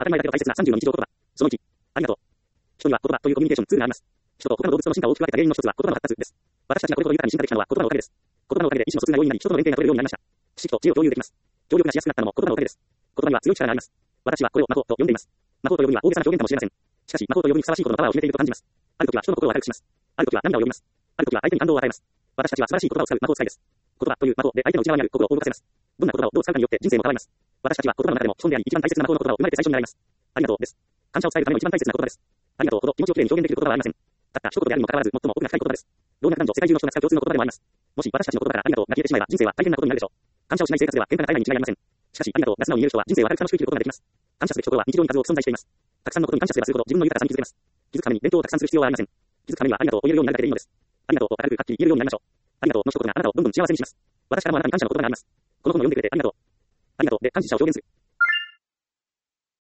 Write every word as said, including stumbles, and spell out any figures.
当たり前だけど大切なさんじゅうの日常言葉。そのいち。ありがとう。人には言葉というコミュニケーションツールがあります。人と他の動物との進化を大きく分けた原因の一つは言葉の発達です。私たちがこれほど豊かに進化できたのは言葉のおかげです。言葉のおかげで意思の疎通が容易になり、人との連携が取れるようになりました。知識と知恵を共有できます。協力がしやすくなったのも言葉のおかげです。言葉には強い力があります。私はこれを魔法と呼んでいます。魔法と呼ぶには大げさな表現かもしれません。しかし魔法と呼ぶにふさわしいことのパワーを秘めていると感じます。ある時は人の心を明るくします。ある時は涙を呼びます。ある時は相手に感動を与えます。私たちは素晴らしい言葉を使う魔法使いです。言葉という魔法で相手の内側にある心を動かせます。どんな言葉をどう使うかによって人生も変わります。私たちは言葉の中でも基本であり一番大切な魔法の言葉を生まれて最初に習います。ありがとうです。感謝を伝えるための一番大切な言葉です。ありがとうほど気持ちをきれいに表現できる言葉はありません。たった一言であるにもかかわらず最も奥が深い言葉です。老若男女世界中の人が使う共通の言葉でもあります。もし私たちの言葉からありがとうが消えてしまえば人生は大変なことになるでしょう。感謝をしない生活では喧嘩が絶えないに違いありません。しかしありがとうが素直に言える人は人生を明るく楽しく生きることができます。感謝すべきところは日常に数多く存在しています。たくさんのことに感謝すればするほど自分の豊かさに気づけます。気づくために勉強をたくさんする必要はありません。気づくためにはありがとうを言えるようになるだけでいいのです。ありがとうと明るくはっきり言えるようになりましょう。ありがとうの一言があなたをどんどん幸せにします。私からもあなたに感謝の言葉があります。この本を読んでくれてありがとう。ありがとうで感謝を表現する。